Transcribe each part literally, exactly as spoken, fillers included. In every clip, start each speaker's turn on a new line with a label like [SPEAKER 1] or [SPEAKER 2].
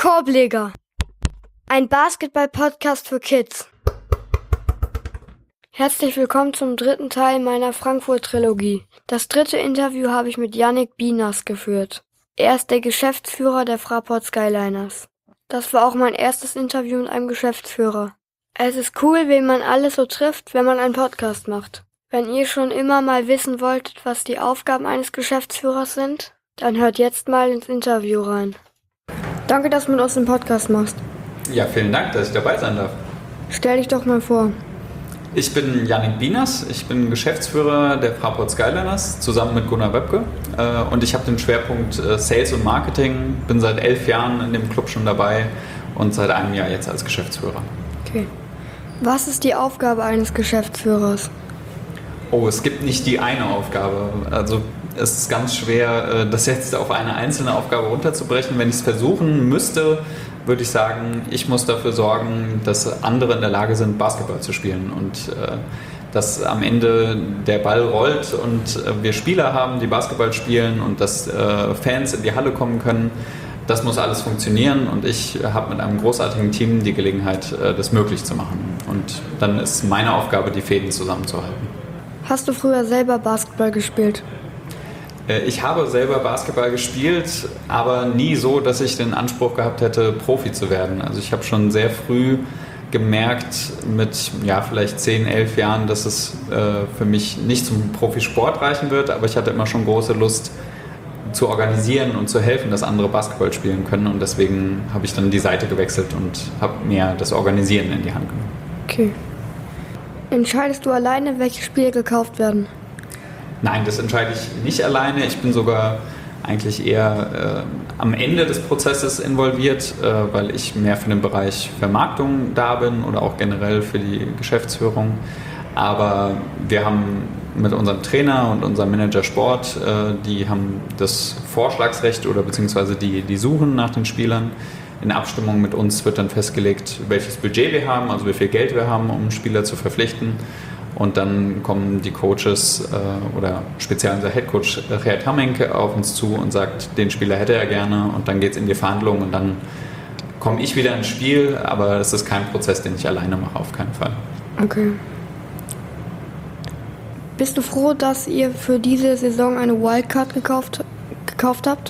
[SPEAKER 1] Korbleger, ein Basketball-Podcast für Kids. Herzlich willkommen zum dritten Teil meiner Frankfurt-Trilogie. Das dritte Interview habe ich mit Yannick Binas geführt. Er ist der Geschäftsführer der Fraport Skyliners. Das war auch mein erstes Interview mit einem Geschäftsführer. Es ist cool, wen man alles so trifft, wenn man einen Podcast macht. Wenn ihr schon immer mal wissen wolltet, was die Aufgaben eines Geschäftsführers sind, dann hört jetzt mal ins Interview rein. Danke, dass du mit uns den Podcast machst.
[SPEAKER 2] Ja, vielen Dank, dass ich dabei sein darf.
[SPEAKER 1] Stell dich doch mal vor.
[SPEAKER 2] Ich bin Yannick Binas, ich bin Geschäftsführer der Fraport Skyliners zusammen mit Gunnar Wöbke und ich habe den Schwerpunkt Sales und Marketing, bin seit elf Jahren in dem Club schon dabei und seit einem Jahr jetzt als Geschäftsführer.
[SPEAKER 1] Okay. Was ist die Aufgabe eines Geschäftsführers?
[SPEAKER 2] Oh, es gibt nicht die eine Aufgabe. Also es ist ganz schwer, das jetzt auf eine einzelne Aufgabe runterzubrechen. Wenn ich es versuchen müsste, würde ich sagen, ich muss dafür sorgen, dass andere in der Lage sind, Basketball zu spielen und äh, dass am Ende der Ball rollt und äh, wir Spieler haben, die Basketball spielen und dass äh, Fans in die Halle kommen können. Das muss alles funktionieren und ich habe mit einem großartigen Team die Gelegenheit, äh, das möglich zu machen. Und dann ist meine Aufgabe, die Fäden zusammenzuhalten.
[SPEAKER 1] Hast du früher selber Basketball gespielt?
[SPEAKER 2] Ich habe selber Basketball gespielt, aber nie so, dass ich den Anspruch gehabt hätte, Profi zu werden. Also ich habe schon sehr früh gemerkt, mit ja, vielleicht zehn, elf Jahren, dass es äh, für mich nicht zum Profisport reichen wird, aber ich hatte immer schon große Lust zu organisieren und zu helfen, dass andere Basketball spielen können und deswegen habe ich dann die Seite gewechselt und habe mehr das Organisieren in die Hand genommen.
[SPEAKER 1] Okay. Entscheidest du alleine, welche Spiele gekauft werden?
[SPEAKER 2] Nein, das entscheide ich nicht alleine. Ich bin sogar eigentlich eher äh, am Ende des Prozesses involviert, äh, weil ich mehr für den Bereich Vermarktung da bin oder auch generell für die Geschäftsführung. Aber wir haben mit unserem Trainer und unserem Manager Sport, äh, die haben das Vorschlagsrecht oder beziehungsweise die, die suchen nach den Spielern. In Abstimmung mit uns wird dann festgelegt, welches Budget wir haben, also wie viel Geld wir haben, um Spieler zu verpflichten. Und dann kommen die Coaches äh, oder speziell unser Headcoach Gerd Hammenke auf uns zu und sagt, den Spieler hätte er gerne und dann geht es in die Verhandlungen und dann komme ich wieder ins Spiel, aber es ist kein Prozess, den ich alleine mache, auf keinen Fall.
[SPEAKER 1] Okay. Bist du froh, dass ihr für diese Saison eine Wildcard gekauft, gekauft habt?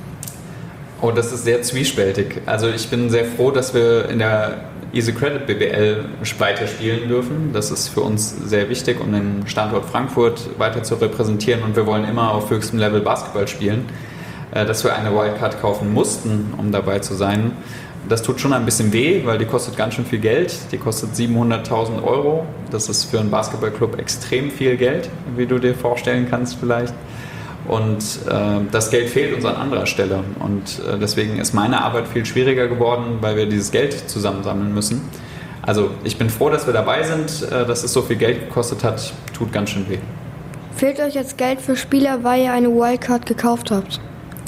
[SPEAKER 2] Oh, das ist sehr zwiespältig. Also ich bin sehr froh, dass wir in der Easy Credit B B L weiter spielen dürfen. Das ist für uns sehr wichtig, um den Standort Frankfurt weiter zu repräsentieren und wir wollen immer auf höchstem Level Basketball spielen. Dass wir eine Wildcard kaufen mussten, um dabei zu sein, das tut schon ein bisschen weh, weil die kostet ganz schön viel Geld. Die kostet siebenhunderttausend Euro. Das ist für einen Basketballclub extrem viel Geld, wie du dir vorstellen kannst vielleicht. Und äh, das Geld fehlt uns an anderer Stelle und äh, deswegen ist meine Arbeit viel schwieriger geworden, weil wir dieses Geld zusammensammeln müssen. Also ich bin froh, dass wir dabei sind, äh, dass es so viel Geld gekostet hat, tut ganz schön weh.
[SPEAKER 1] Fehlt euch jetzt Geld für Spieler, weil ihr eine Wildcard gekauft habt?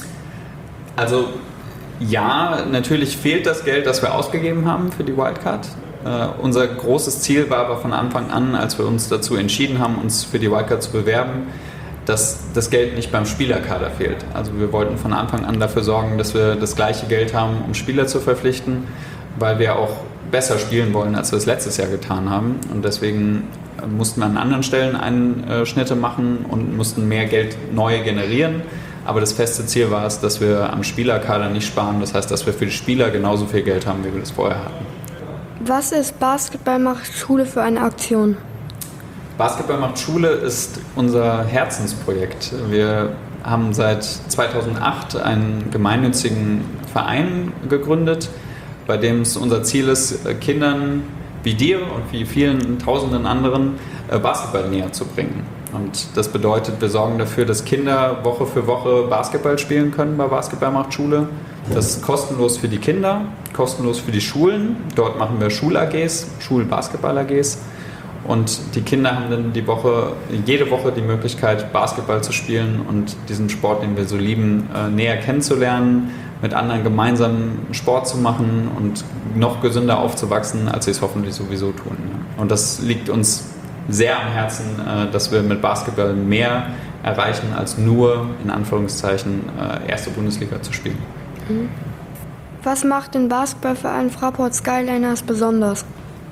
[SPEAKER 2] Also ja, natürlich fehlt das Geld, das wir ausgegeben haben für die Wildcard. Äh, unser großes Ziel war aber von Anfang an, als wir uns dazu entschieden haben, uns für die Wildcard zu bewerben, dass das Geld nicht beim Spielerkader fehlt. Also wir wollten von Anfang an dafür sorgen, dass wir das gleiche Geld haben, um Spieler zu verpflichten, weil wir auch besser spielen wollen, als wir es letztes Jahr getan haben. Und deswegen mussten wir an anderen Stellen Einschnitte machen und mussten mehr Geld neu generieren. Aber das feste Ziel war es, dass wir am Spielerkader nicht sparen. Das heißt, dass wir für die Spieler genauso viel Geld haben, wie wir das vorher hatten.
[SPEAKER 1] Was ist Basketball macht Schule für eine Aktion?
[SPEAKER 2] Basketball macht Schule ist unser Herzensprojekt. Wir haben seit zweitausendacht einen gemeinnützigen Verein gegründet, bei dem es unser Ziel ist, Kindern wie dir und wie vielen tausenden anderen Basketball näher zu bringen. Und das bedeutet, wir sorgen dafür, dass Kinder Woche für Woche Basketball spielen können bei Basketball macht Schule. Das ist kostenlos für die Kinder, kostenlos für die Schulen. Dort machen wir Schul-A Gs, Schul-Basketball-A Gs. Und die Kinder haben dann die Woche, jede Woche die Möglichkeit, Basketball zu spielen und diesen Sport, den wir so lieben, näher kennenzulernen, mit anderen gemeinsam Sport zu machen und noch gesünder aufzuwachsen, als sie es hoffentlich sowieso tun. Und das liegt uns sehr am Herzen, dass wir mit Basketball mehr erreichen, als nur, in Anführungszeichen, erste Bundesliga zu spielen.
[SPEAKER 1] Was macht den Basketballverein Fraport Skyliners besonders?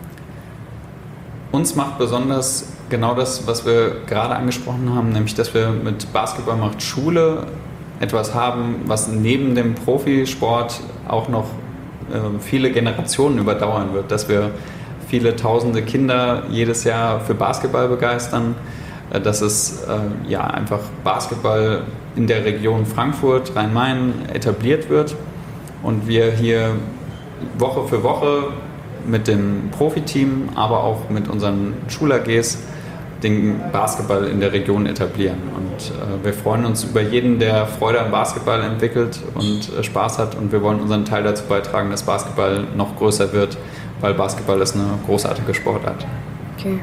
[SPEAKER 2] Uns macht besonders genau das, was wir gerade angesprochen haben, nämlich dass wir mit Basketball macht Schule etwas haben, was neben dem Profisport auch noch äh, viele Generationen überdauern wird, dass wir viele tausende Kinder jedes Jahr für Basketball begeistern, äh, dass es äh, ja, einfach Basketball in der Region Frankfurt, Rhein-Main etabliert wird und wir hier Woche für Woche mit dem Profiteam, aber auch mit unseren Schul-A Gs den Basketball in der Region etablieren. Und äh, wir freuen uns über jeden, der Freude am Basketball entwickelt und äh, Spaß hat. Und wir wollen unseren Teil dazu beitragen, dass Basketball noch größer wird, weil Basketball ist eine großartige Sportart.
[SPEAKER 1] Okay.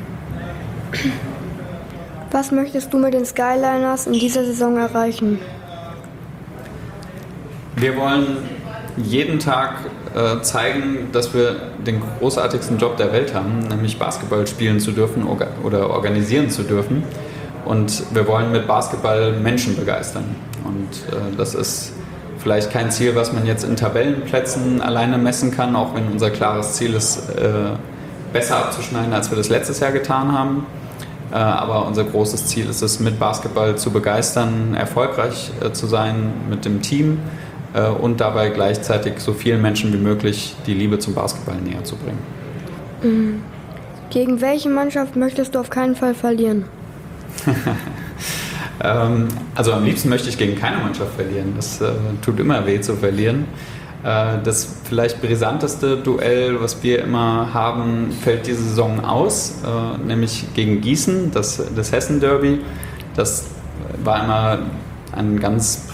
[SPEAKER 1] Was möchtest du mit den Skyliners in dieser Saison erreichen?
[SPEAKER 2] Wir wollen jeden Tag äh, zeigen, dass wir den großartigsten Job der Welt haben, nämlich Basketball spielen zu dürfen orga- oder organisieren zu dürfen. Und wir wollen mit Basketball Menschen begeistern. Und äh, das ist vielleicht kein Ziel, was man jetzt in Tabellenplätzen alleine messen kann, auch wenn unser klares Ziel ist, äh, besser abzuschneiden, als wir das letztes Jahr getan haben. Äh, aber unser großes Ziel ist es, mit Basketball zu begeistern, erfolgreich äh, zu sein mit dem Team und dabei gleichzeitig so vielen Menschen wie möglich die Liebe zum Basketball näher zu bringen.
[SPEAKER 1] Mhm. Gegen welche Mannschaft möchtest du auf keinen Fall verlieren?
[SPEAKER 2] ähm, also am liebsten möchte ich gegen keine Mannschaft verlieren. Das äh, tut immer weh zu verlieren. Äh, das vielleicht brisanteste Duell, was wir immer haben, fällt diese Saison aus, äh, nämlich gegen Gießen, das, das Hessen-Derby. Das war immer ein ganz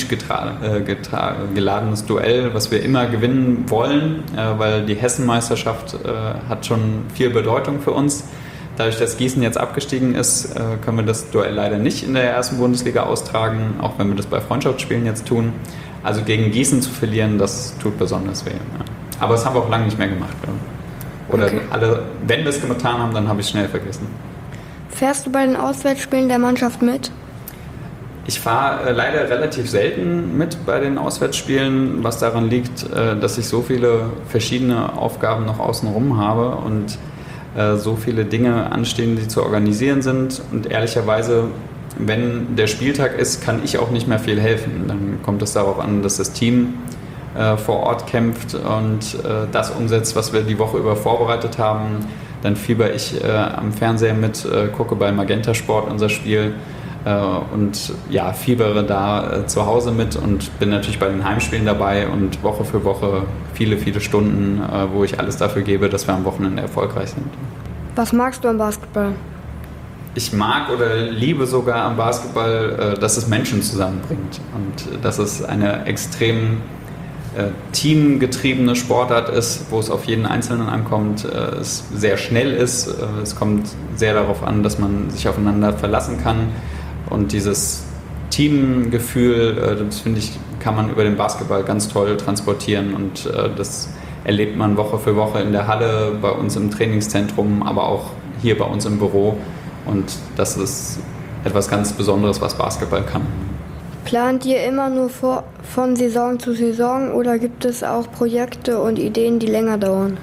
[SPEAKER 2] prestigegeladenes Duell, was wir immer gewinnen wollen, äh, weil die Hessenmeisterschaft äh, hat schon viel Bedeutung für uns. Dadurch, dass Gießen jetzt abgestiegen ist, äh, können wir das Duell leider nicht in der ersten Bundesliga austragen, auch wenn wir das bei Freundschaftsspielen jetzt tun. Also gegen Gießen zu verlieren, das tut besonders weh. Ja. Aber das haben wir auch lange nicht mehr gemacht. Oder okay. alle, wenn wir es getan haben, dann habe ich es schnell vergessen.
[SPEAKER 1] Fährst du bei den Auswärtsspielen der Mannschaft mit?
[SPEAKER 2] Ich fahre äh, leider relativ selten mit bei den Auswärtsspielen, was daran liegt, äh, dass ich so viele verschiedene Aufgaben noch außenrum habe und äh, so viele Dinge anstehen, die zu organisieren sind. Und ehrlicherweise, wenn der Spieltag ist, kann ich auch nicht mehr viel helfen. Dann kommt es darauf an, dass das Team äh, vor Ort kämpft und äh, das umsetzt, was wir die Woche über vorbereitet haben. Dann fieber ich äh, am Fernseher mit, äh, gucke bei Magenta Sport unser Spiel. Und ja, fiebere da äh, zu Hause mit und bin natürlich bei den Heimspielen dabei und Woche für Woche viele, viele Stunden, äh, wo ich alles dafür gebe, dass wir am Wochenende erfolgreich sind.
[SPEAKER 1] Was magst du am Basketball?
[SPEAKER 2] Ich mag oder liebe sogar am Basketball, äh, dass es Menschen zusammenbringt und äh, dass es eine extrem äh, teamgetriebene Sportart ist, wo es auf jeden Einzelnen ankommt, äh, es sehr schnell ist, äh, es kommt sehr darauf an, dass man sich aufeinander verlassen kann. Und dieses Teamgefühl, das finde ich, kann man über den Basketball ganz toll transportieren und das erlebt man Woche für Woche in der Halle, bei uns im Trainingszentrum, aber auch hier bei uns im Büro und das ist etwas ganz Besonderes, was Basketball kann.
[SPEAKER 1] Plant ihr immer nur vor, von Saison zu Saison oder gibt es auch Projekte und Ideen, die länger dauern?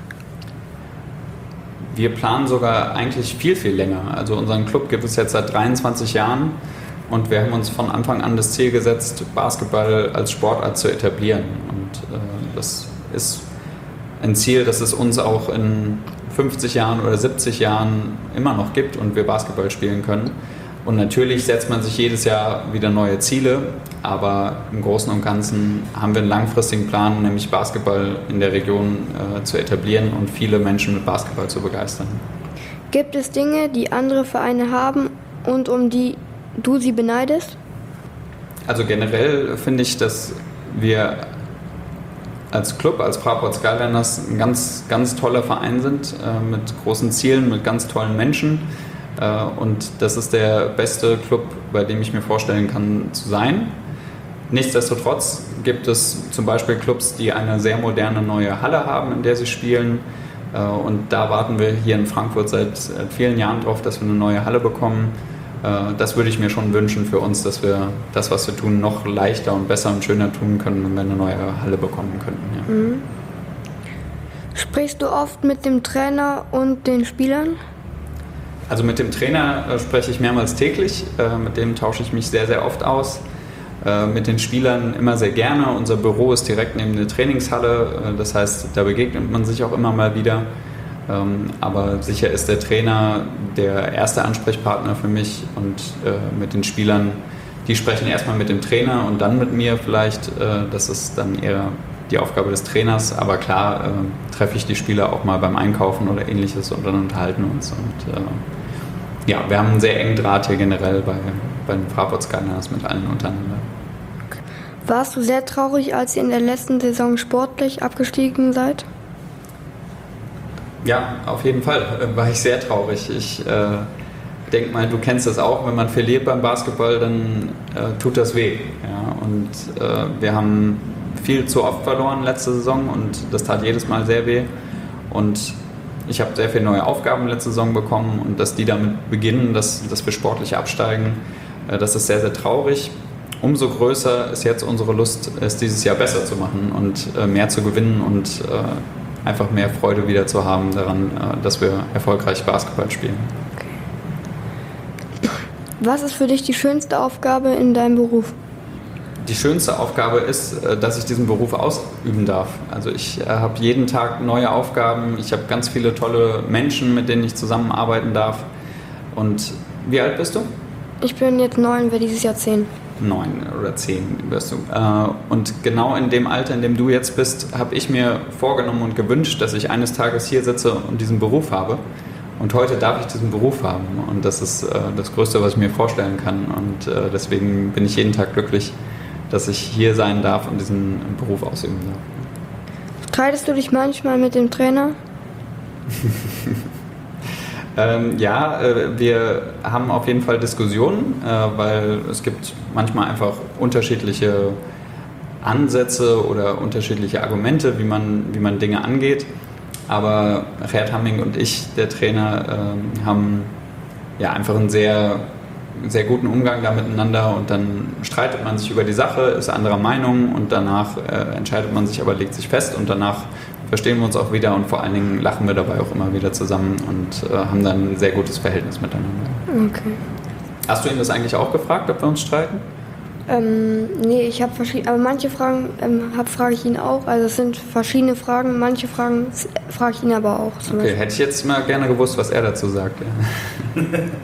[SPEAKER 2] Wir planen sogar eigentlich viel, viel länger. Also unseren Club gibt es jetzt seit dreiundzwanzig Jahren und wir haben uns von Anfang an das Ziel gesetzt, Basketball als Sportart zu etablieren. Und äh, das ist ein Ziel, das es uns auch in fünfzig Jahren oder siebzig Jahren immer noch gibt und wir Basketball spielen können. Und natürlich setzt man sich jedes Jahr wieder neue Ziele, aber im Großen und Ganzen haben wir einen langfristigen Plan, nämlich Basketball in der Region äh, zu etablieren und viele Menschen mit Basketball zu begeistern.
[SPEAKER 1] Gibt es Dinge, die andere Vereine haben und um die du sie beneidest?
[SPEAKER 2] Also generell finde ich, dass wir als Club, als Fraport Skyliners ein ganz, ganz toller Verein sind, äh, mit großen Zielen, mit ganz tollen Menschen. Und das ist der beste Club, bei dem ich mir vorstellen kann, zu sein. Nichtsdestotrotz gibt es zum Beispiel Clubs, die eine sehr moderne neue Halle haben, in der sie spielen. Und da warten wir hier in Frankfurt seit vielen Jahren drauf, dass wir eine neue Halle bekommen. Das würde ich mir schon wünschen für uns, dass wir das, was wir tun, noch leichter und besser und schöner tun können, wenn wir eine neue Halle bekommen könnten. Ja.
[SPEAKER 1] Mhm. Sprichst du oft mit dem Trainer und den Spielern?
[SPEAKER 2] Also mit dem Trainer äh, spreche ich mehrmals täglich. Äh, mit dem tausche ich mich sehr, sehr oft aus. Äh, mit den Spielern immer sehr gerne. Unser Büro ist direkt neben der Trainingshalle. Äh, das heißt, da begegnet man sich auch immer mal wieder. Ähm, aber sicher ist der Trainer der erste Ansprechpartner für mich. Und äh, mit den Spielern, die sprechen erstmal mit dem Trainer und dann mit mir vielleicht. Äh, das ist dann eher die Aufgabe des Trainers, aber klar äh, treffe ich die Spieler auch mal beim Einkaufen oder ähnliches und dann unterhalten wir uns. Und äh, ja, wir haben einen sehr engen Draht hier generell bei, bei den Fraport Skyliners mit allen untereinander.
[SPEAKER 1] Warst du sehr traurig, als ihr in der letzten Saison sportlich abgestiegen seid?
[SPEAKER 2] Ja, auf jeden Fall äh, war ich sehr traurig. Ich äh, denke mal, du kennst das auch, wenn man verliert beim Basketball, dann äh, tut das weh. Ja? Und äh, wir haben viel zu oft verloren letzte Saison und das tat jedes Mal sehr weh. Und ich habe sehr viele neue Aufgaben letzte Saison bekommen und dass die damit beginnen, dass, dass wir sportlich absteigen, äh, das ist sehr, sehr traurig. Umso größer ist jetzt unsere Lust, es dieses Jahr besser zu machen und äh, mehr zu gewinnen und äh, einfach mehr Freude wieder zu haben daran, äh, dass wir erfolgreich Basketball spielen.
[SPEAKER 1] Okay. Was ist für dich die schönste Aufgabe in deinem Beruf?
[SPEAKER 2] Die schönste Aufgabe ist, dass ich diesen Beruf ausüben darf. Also ich habe jeden Tag neue Aufgaben, ich habe ganz viele tolle Menschen, mit denen ich zusammenarbeiten darf. Und wie alt bist du?
[SPEAKER 1] Ich bin jetzt neun, werde dieses Jahr zehn.
[SPEAKER 2] Neun oder zehn wirst du. Und genau in dem Alter, in dem du jetzt bist, habe ich mir vorgenommen und gewünscht, dass ich eines Tages hier sitze und diesen Beruf habe. Und heute darf ich diesen Beruf haben. Und das ist das Größte, was ich mir vorstellen kann. Und deswegen bin ich jeden Tag glücklich, dass ich hier sein darf und diesen Beruf ausüben darf.
[SPEAKER 1] Streitest du dich manchmal mit dem Trainer?
[SPEAKER 2] ähm, ja, äh, wir haben auf jeden Fall Diskussionen, äh, weil es gibt manchmal einfach unterschiedliche Ansätze oder unterschiedliche Argumente, wie man, wie man Dinge angeht. Aber Gerd Hamming und ich, der Trainer, äh, haben ja einfach einen sehr sehr guten Umgang da miteinander und dann streitet man sich über die Sache, ist anderer Meinung und danach äh, entscheidet man sich, aber legt sich fest und danach verstehen wir uns auch wieder und vor allen Dingen lachen wir dabei auch immer wieder zusammen und äh, haben dann ein sehr gutes Verhältnis miteinander.
[SPEAKER 1] Okay.
[SPEAKER 2] Hast du ihn das eigentlich auch gefragt, ob wir uns streiten?
[SPEAKER 1] Ähm, nee, ich habe verschiedene, aber manche Fragen ähm, hab, frage ich ihn auch, also es sind verschiedene Fragen, manche Fragen frage ich ihn aber auch.
[SPEAKER 2] Okay, Beispiel. Hätte ich jetzt mal gerne gewusst, was er dazu sagt. Ja.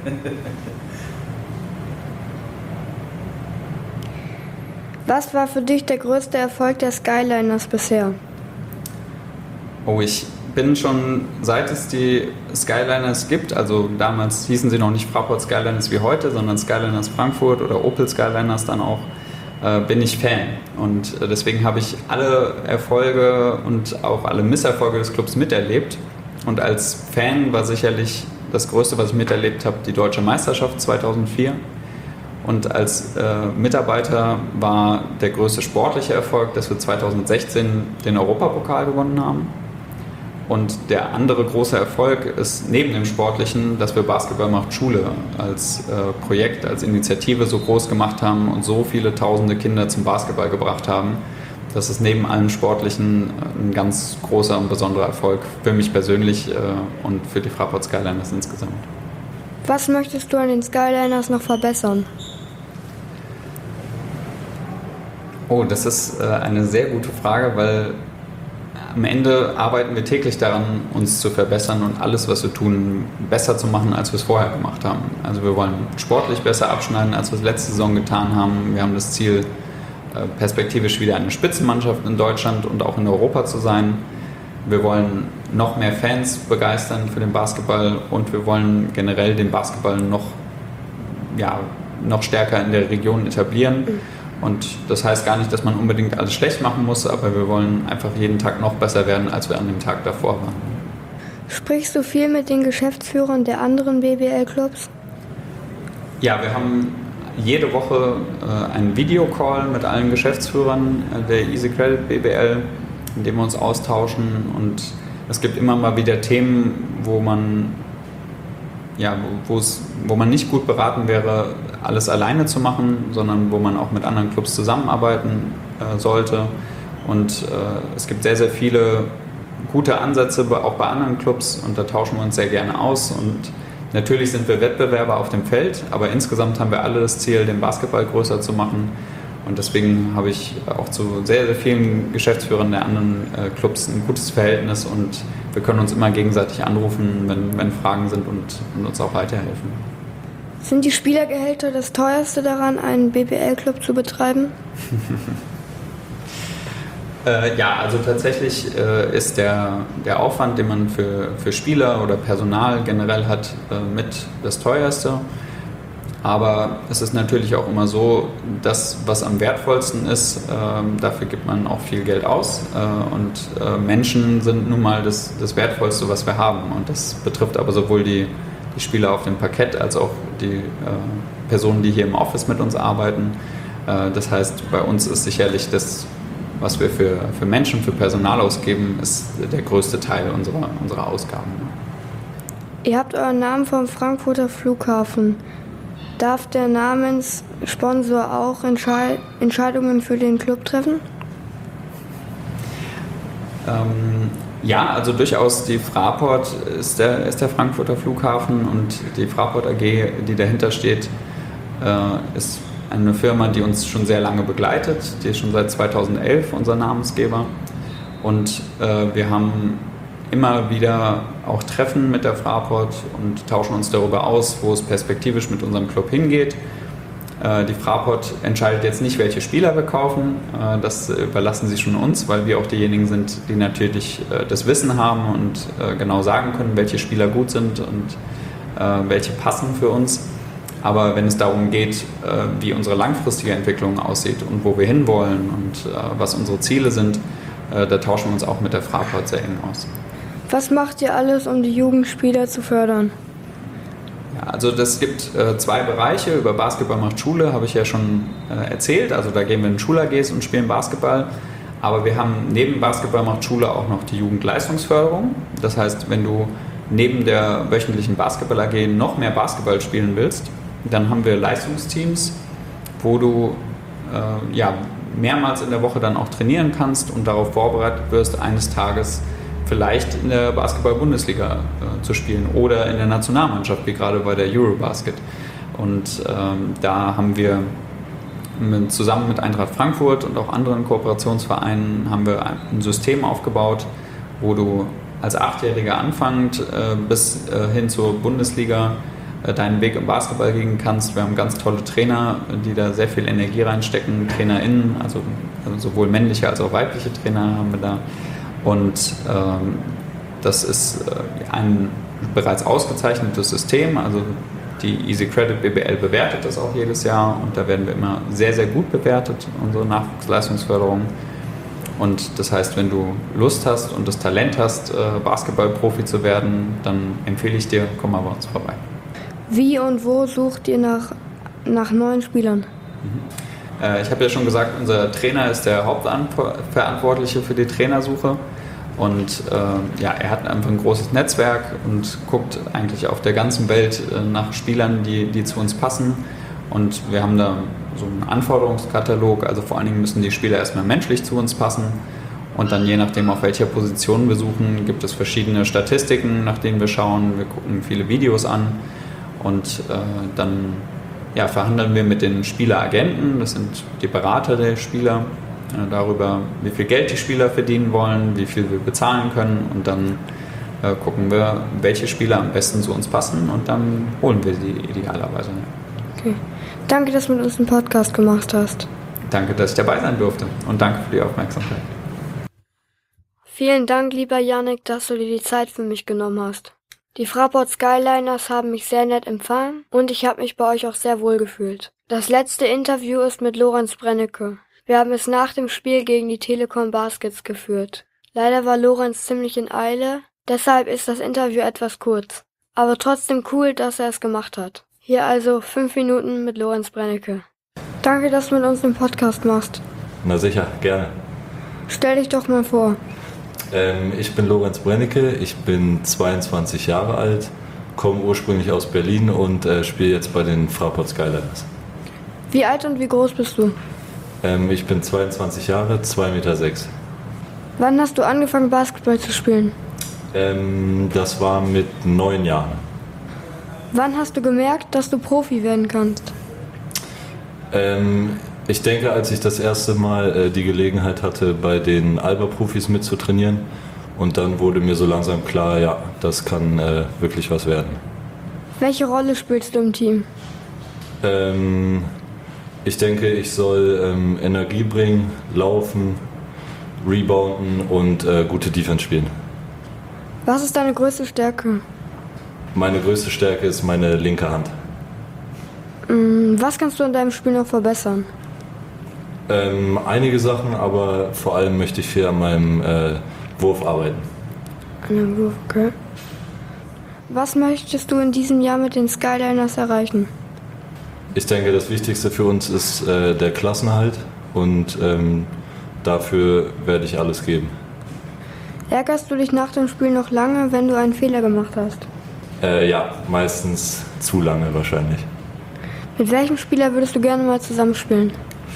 [SPEAKER 1] Was war für dich der größte Erfolg der Skyliners bisher?
[SPEAKER 2] Oh, ich bin schon, seit es die Skyliners gibt, also damals hießen sie noch nicht Fraport Skyliners wie heute, sondern Skyliners Frankfurt oder Opel Skyliners dann auch, äh, bin ich Fan. Und äh, deswegen habe ich alle Erfolge und auch alle Misserfolge des Clubs miterlebt. Und als Fan war sicherlich das Größte, was ich miterlebt habe, die Deutsche Meisterschaft zweitausendvier. Und als äh, Mitarbeiter war der größte sportliche Erfolg, dass wir zweitausendsechzehn den Europapokal gewonnen haben. Und der andere große Erfolg ist neben dem Sportlichen, dass wir Basketball macht Schule als äh, Projekt, als Initiative so groß gemacht haben und so viele tausende Kinder zum Basketball gebracht haben. Das ist neben allem Sportlichen ein ganz großer und besonderer Erfolg für mich persönlich äh, und für die Fraport Skyliners insgesamt.
[SPEAKER 1] Was möchtest du an den Skyliners noch verbessern?
[SPEAKER 2] Oh, das ist äh, eine sehr gute Frage, weil am Ende arbeiten wir täglich daran, uns zu verbessern und alles, was wir tun, besser zu machen, als wir es vorher gemacht haben. Also wir wollen sportlich besser abschneiden, als wir es letzte Saison getan haben. Wir haben das Ziel, äh, perspektivisch wieder eine Spitzenmannschaft in Deutschland und auch in Europa zu sein. Wir wollen noch mehr Fans begeistern für den Basketball und wir wollen generell den Basketball noch, ja, noch stärker in der Region etablieren. Mhm. Und das heißt gar nicht, dass man unbedingt alles schlecht machen muss, aber wir wollen einfach jeden Tag noch besser werden, als wir an dem Tag davor waren.
[SPEAKER 1] Sprichst du viel mit den Geschäftsführern der anderen B B L-Clubs?
[SPEAKER 2] Ja, wir haben jede Woche äh, einen Videocall mit allen Geschäftsführern der Easy Credit B B L, in dem wir uns austauschen. Und es gibt immer mal wieder Themen, wo man ja, wo es, wo man nicht gut beraten wäre, alles alleine zu machen, sondern wo man auch mit anderen Clubs zusammenarbeiten äh, sollte. Und äh, es gibt sehr, sehr viele gute Ansätze, auch bei anderen Clubs, und da tauschen wir uns sehr gerne aus. Und natürlich sind wir Wettbewerber auf dem Feld, aber insgesamt haben wir alle das Ziel, den Basketball größer zu machen. Und deswegen habe ich auch zu sehr, sehr vielen Geschäftsführern der anderen äh, Clubs ein gutes Verhältnis, und wir können uns immer gegenseitig anrufen, wenn, wenn Fragen sind, und, und uns auch weiterhelfen.
[SPEAKER 1] Sind die Spielergehälter das teuerste daran, einen B B L-Club zu betreiben?
[SPEAKER 2] äh, ja, also tatsächlich äh, ist der, der Aufwand, den man für, für Spieler oder Personal generell hat, äh, mit das teuerste. Aber es ist natürlich auch immer so, das, was am wertvollsten ist, äh, dafür gibt man auch viel Geld aus. Äh, und äh, Menschen sind nun mal das, das Wertvollste, was wir haben. Und das betrifft aber sowohl die, die Spieler auf dem Parkett als auch die äh, Personen, die hier im Office mit uns arbeiten. Äh, das heißt, bei uns ist sicherlich das, was wir für, für Menschen, für Personal ausgeben, ist der größte Teil unserer, unserer Ausgaben.
[SPEAKER 1] Ihr habt euren Namen vom Frankfurter Flughafen. Darf der Namenssponsor auch Entschei- Entscheidungen für den Club treffen?
[SPEAKER 2] Ähm, ja, also durchaus. Die Fraport ist der, ist der Frankfurter Flughafen, und die Fraport A G, die dahinter steht, äh, ist eine Firma, die uns schon sehr lange begleitet. Die ist schon seit zweitausendelf unser Namensgeber, und äh, wir haben immer wieder auch Treffen mit der Fraport und tauschen uns darüber aus, wo es perspektivisch mit unserem Club hingeht. Die Fraport entscheidet jetzt nicht, welche Spieler wir kaufen. Das überlassen sie schon uns, weil wir auch diejenigen sind, die natürlich das Wissen haben und genau sagen können, welche Spieler gut sind und welche passen für uns. Aber wenn es darum geht, wie unsere langfristige Entwicklung aussieht und wo wir hinwollen und was unsere Ziele sind, da tauschen wir uns auch mit der Fraport sehr eng aus.
[SPEAKER 1] Was macht ihr alles, um die Jugendspieler zu fördern?
[SPEAKER 2] Ja, also das gibt äh, zwei Bereiche. Über Basketball macht Schule habe ich ja schon äh, erzählt. Also da gehen wir in Schul-A Gs und spielen Basketball. Aber wir haben neben Basketball macht Schule auch noch die Jugendleistungsförderung. Das heißt, wenn du neben der wöchentlichen Basketball-A G noch mehr Basketball spielen willst, dann haben wir Leistungsteams, wo du äh, ja, mehrmals in der Woche dann auch trainieren kannst und darauf vorbereitet wirst, eines Tages vielleicht in der Basketball-Bundesliga äh, zu spielen oder in der Nationalmannschaft, wie gerade bei der Eurobasket. Und ähm, da haben wir mit, zusammen mit Eintracht Frankfurt und auch anderen Kooperationsvereinen haben wir ein System aufgebaut, wo du als Achtjähriger anfangend äh, bis äh, hin zur Bundesliga äh, deinen Weg im Basketball gehen kannst. Wir haben ganz tolle Trainer, die da sehr viel Energie reinstecken, TrainerInnen, also, also sowohl männliche als auch weibliche Trainer haben wir da. Und ähm, das ist äh, ein bereits ausgezeichnetes System, also die Easy Credit B B L bewertet das auch jedes Jahr, und da werden wir immer sehr, sehr gut bewertet, unsere Nachwuchsleistungsförderung. Und das heißt, wenn du Lust hast und das Talent hast, äh, Basketballprofi zu werden, dann empfehle ich dir, komm mal bei uns vorbei.
[SPEAKER 1] Wie und wo sucht ihr nach, nach neuen Spielern?
[SPEAKER 2] Mhm. Äh, ich habe ja schon gesagt, unser Trainer ist der Hauptverantwortliche für die Trainersuche. Und äh, ja, er hat einfach ein großes Netzwerk und guckt eigentlich auf der ganzen Welt äh, nach Spielern, die, die zu uns passen. Und wir haben da so einen Anforderungskatalog, also vor allen Dingen müssen die Spieler erstmal menschlich zu uns passen. Und dann je nachdem, auf welcher Position wir suchen, gibt es verschiedene Statistiken, nach denen wir schauen. Wir gucken viele Videos an, und äh, dann ja, verhandeln wir mit den Spieleragenten, das sind die Berater der Spieler, darüber, wie viel Geld die Spieler verdienen wollen, wie viel wir bezahlen können, und dann äh, gucken wir, welche Spieler am besten zu uns passen, und dann holen wir sie idealerweise.
[SPEAKER 1] Okay. Danke, dass du mit uns einen Podcast gemacht hast.
[SPEAKER 2] Danke, dass ich dabei sein durfte, und danke für die Aufmerksamkeit.
[SPEAKER 1] Vielen Dank, lieber Yannick, dass du dir die Zeit für mich genommen hast. Die Fraport Skyliners haben mich sehr nett empfangen, und ich habe mich bei euch auch sehr wohl gefühlt. Das letzte Interview ist mit Lorenz Brennecke. Wir haben es nach dem Spiel gegen die Telekom Baskets geführt. Leider war Lorenz ziemlich in Eile, deshalb ist das Interview etwas kurz. Aber trotzdem cool, dass er es gemacht hat. Hier also fünf Minuten mit Lorenz Brennecke. Danke, dass du mit uns den Podcast machst.
[SPEAKER 3] Na sicher, gerne.
[SPEAKER 1] Stell dich doch mal vor.
[SPEAKER 3] Ähm, ich bin Lorenz Brennecke, ich bin zweiundzwanzig Jahre alt komme ursprünglich aus Berlin und äh, spiele jetzt bei den Fraport Skyliners.
[SPEAKER 1] Wie alt und wie groß bist du?
[SPEAKER 3] Ähm, ich bin zweiundzwanzig Jahre, zwei Meter sechs.
[SPEAKER 1] Wann hast du angefangen, Basketball zu spielen?
[SPEAKER 3] Ähm, das war mit neun Jahren.
[SPEAKER 1] Wann hast du gemerkt, dass du Profi werden kannst?
[SPEAKER 3] Ähm, ich denke, als ich das erste Mal äh, die Gelegenheit hatte, bei den Alba-Profis mitzutrainieren, und dann wurde mir so langsam klar, ja, das kann äh, wirklich was werden.
[SPEAKER 1] Welche Rolle spielst du im Team?
[SPEAKER 3] Ähm, ich denke, ich soll ähm, Energie bringen, laufen, rebounden und äh, gute Defense spielen.
[SPEAKER 1] Was ist deine größte Stärke?
[SPEAKER 3] Meine größte Stärke ist meine linke Hand.
[SPEAKER 1] Was kannst du an deinem Spiel noch verbessern?
[SPEAKER 3] Ähm, einige Sachen, aber vor allem möchte ich viel an meinem äh, Wurf arbeiten.
[SPEAKER 1] An deinem Wurf, okay. Was möchtest du in diesem Jahr mit den Skyliners erreichen?
[SPEAKER 3] Ich denke, das Wichtigste für uns ist äh, der Klassenerhalt und ähm, dafür werde ich alles geben.
[SPEAKER 1] Ärgerst du dich nach dem Spiel noch lange, wenn du einen Fehler gemacht hast?
[SPEAKER 3] Äh, ja, meistens zu lange wahrscheinlich.
[SPEAKER 1] Mit welchem Spieler würdest du gerne mal zusammenspielen?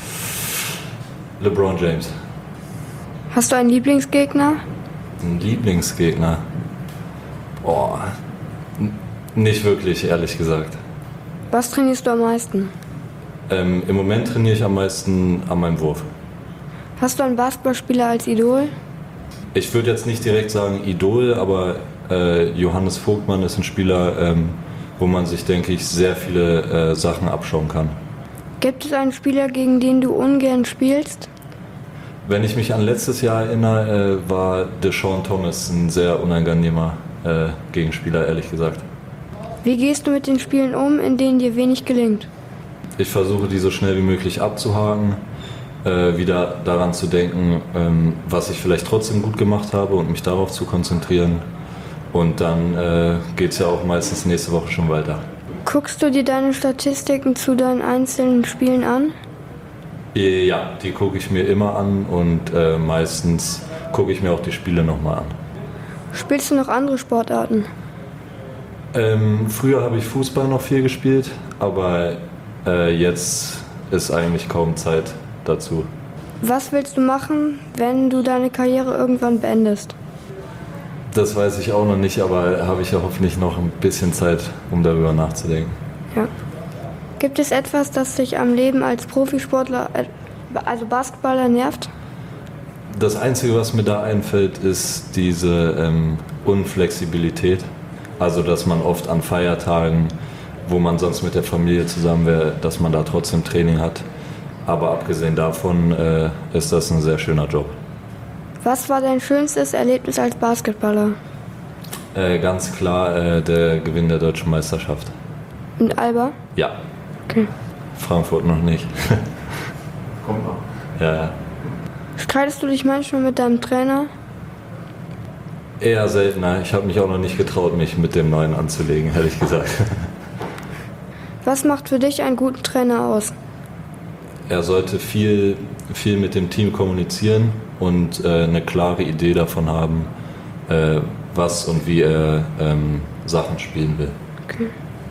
[SPEAKER 3] LeBron James.
[SPEAKER 1] Hast du einen Lieblingsgegner?
[SPEAKER 3] Ein Lieblingsgegner? Boah, n- nicht wirklich, ehrlich gesagt.
[SPEAKER 1] Was trainierst du am meisten?
[SPEAKER 3] Ähm, Im Moment trainiere ich am meisten an meinem Wurf.
[SPEAKER 1] Hast du einen Basketballspieler als Idol?
[SPEAKER 3] Ich würde jetzt nicht direkt sagen Idol, aber äh, Johannes Vogtmann ist ein Spieler, ähm, wo man sich, denke ich, sehr viele äh, Sachen abschauen kann.
[SPEAKER 1] Gibt es einen Spieler, gegen den du ungern spielst?
[SPEAKER 3] Wenn ich mich an letztes Jahr erinnere, äh, war Deshaun Thomas ein sehr unangenehmer äh, Gegenspieler, ehrlich gesagt.
[SPEAKER 1] Wie gehst du mit den Spielen um, in denen dir wenig gelingt?
[SPEAKER 3] Ich versuche, die so schnell wie möglich abzuhaken, äh, wieder daran zu denken, ähm, was ich vielleicht trotzdem gut gemacht habe und mich darauf zu konzentrieren. Und dann äh, geht es ja auch meistens nächste Woche schon weiter.
[SPEAKER 1] Guckst du dir deine Statistiken zu deinen einzelnen Spielen an?
[SPEAKER 3] Ja, die gucke ich mir immer an und äh, meistens gucke ich mir auch die Spiele nochmal an.
[SPEAKER 1] Spielst du noch andere Sportarten?
[SPEAKER 3] Ähm, früher habe ich Fußball noch viel gespielt, aber äh, jetzt ist eigentlich kaum Zeit dazu.
[SPEAKER 1] Was willst du machen, wenn du deine Karriere irgendwann beendest?
[SPEAKER 3] Das weiß ich auch noch nicht, aber habe ich ja hoffentlich noch ein bisschen Zeit, um darüber nachzudenken.
[SPEAKER 1] Ja. Gibt es etwas, das dich am Leben als Profisportler, also Basketballer, nervt?
[SPEAKER 3] Das Einzige, was mir da einfällt, ist diese ähm, Unflexibilität. Also, dass man oft an Feiertagen, wo man sonst mit der Familie zusammen wäre, dass man da trotzdem Training hat. Aber abgesehen davon äh, ist das ein sehr schöner Job.
[SPEAKER 1] Was war dein schönstes Erlebnis als Basketballer?
[SPEAKER 3] Äh, ganz klar äh, der Gewinn der deutschen Meisterschaft.
[SPEAKER 1] In Alba?
[SPEAKER 3] Ja.
[SPEAKER 1] Okay.
[SPEAKER 3] Frankfurt noch nicht.
[SPEAKER 2] Kommt noch.
[SPEAKER 3] Ja, ja.
[SPEAKER 1] Streitest du dich manchmal mit deinem Trainer?
[SPEAKER 3] Eher seltener. Ich habe mich auch noch nicht getraut, mich mit dem Neuen anzulegen, ehrlich gesagt.
[SPEAKER 1] Was macht für dich einen guten Trainer aus?
[SPEAKER 3] Er sollte viel, viel mit dem Team kommunizieren und äh, eine klare Idee davon haben, äh, was und wie er ähm, Sachen spielen will.
[SPEAKER 1] Okay.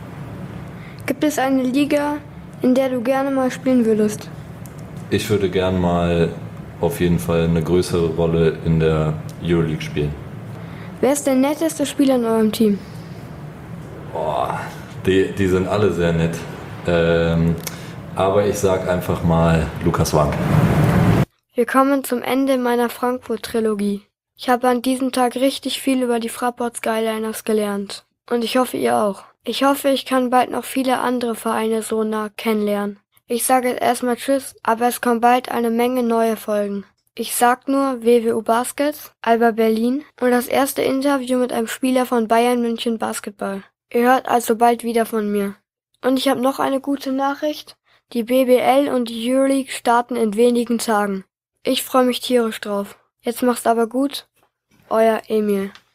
[SPEAKER 1] Gibt es eine Liga, in der du gerne mal spielen würdest?
[SPEAKER 3] Ich würde gern mal auf jeden Fall eine größere Rolle in der Euroleague spielen.
[SPEAKER 1] Wer ist der netteste Spieler in eurem Team?
[SPEAKER 3] Boah, die, die sind alle sehr nett. Ähm, aber ich sag einfach mal Lukas Wang.
[SPEAKER 1] Wir kommen zum Ende meiner Frankfurt-Trilogie. Ich habe an diesem Tag richtig viel über die Fraport Skyliners gelernt. Und ich hoffe, ihr auch. Ich hoffe, ich kann bald noch viele andere Vereine so nah kennenlernen. Ich sage jetzt erstmal Tschüss, aber es kommt bald eine Menge neue Folgen. Ich sag nur W W U Baskets, Alba Berlin und das erste Interview mit einem Spieler von Bayern München Basketball. Ihr hört also bald wieder von mir. Und ich habe noch eine gute Nachricht. Die B B L und die Euroleague starten in wenigen Tagen. Ich freue mich tierisch drauf. Jetzt macht's aber gut. Euer Emil.